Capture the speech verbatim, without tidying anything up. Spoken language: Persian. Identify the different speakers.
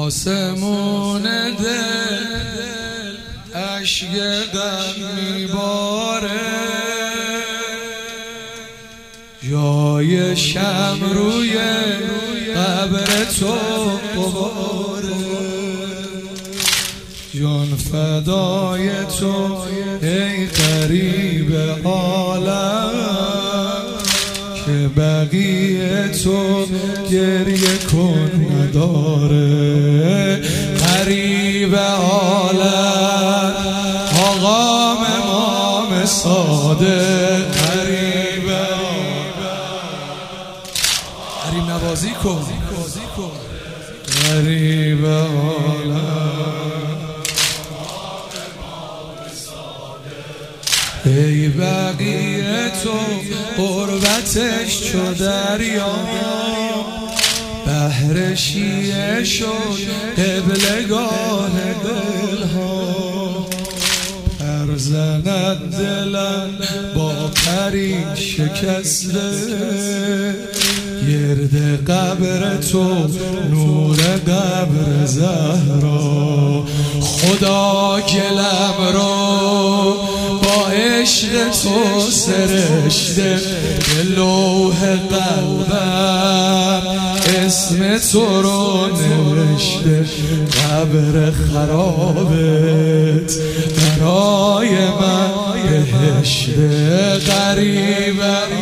Speaker 1: آسمون دل اشک غم میباره، جای شم روی قبر تو قباره. جان فدای تو ای غریب عالم، که بقیه تو گریه کن نداره. غریب عالم آقا امام صادق، غریب غریب نوازی کن، غریب عالم ای بقیه تو قربتش چو دریا، بحر شیعه شد قبلگاه دلها. پر زند دلم با پری شکسته، گرد قبر تو نور قبر زهرا. خدا گلم رو با عشق تو سرشته، به لوح قلبم اسم تو رو نوشته. قبر خرابت برای من بهشته، غریب